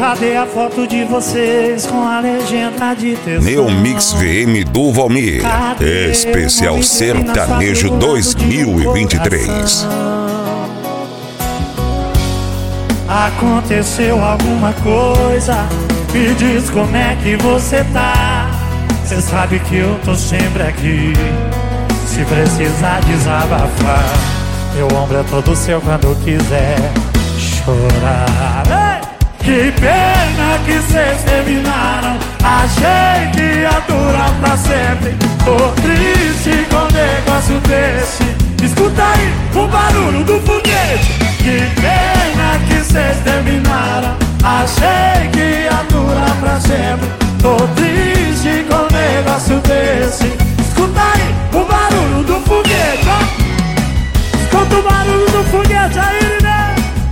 Cadê a foto de vocês com a legenda de texto? Meu Mix VM do Valmir, especial sertanejo 2023. Aconteceu alguma coisa? Me diz como é que você tá. Cê sabe que eu tô sempre aqui, se precisar desabafar. Meu ombro é todo seu quando quiser chorar. Ei! Que pena que cês terminaram. Achei que ia durar pra sempre. Tô triste com um negócio desse. Escuta aí o barulho do foguete. Que pena que cês terminaram. Achei que ia durar pra sempre. Tô triste com um negócio desse. Escuta aí o barulho do foguete, ó. Escuta o barulho do foguete aí, né?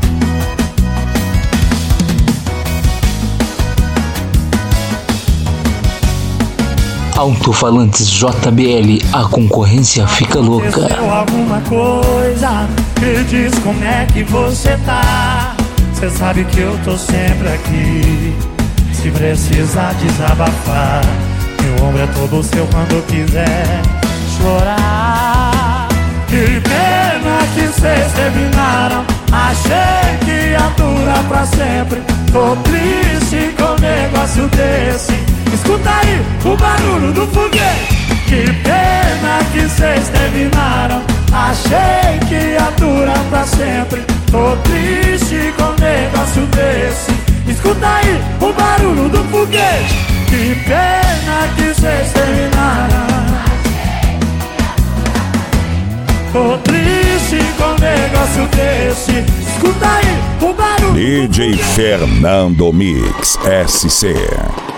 Alto-falantes JBL, a concorrência fica louca. Aconteceu alguma coisa? Me diz como é que você tá. Cê sabe que eu tô sempre aqui, se precisar desabafar. Meu ombro é todo seu quando quiser chorar. Que pena que cês terminaram. Achei que ia durar pra sempre. Tô triste com um negócio desse. Escuta aí o barulho do foguete. Que pena que cês terminaram. Achei que ia durar pra sempre. Tô triste com um negócio desse. Escuta aí o barulho do foguete. Que pena que cês terminaram. Tô triste com um negócio desse. Escuta aí o barulho. DJ Fernando Mix SC.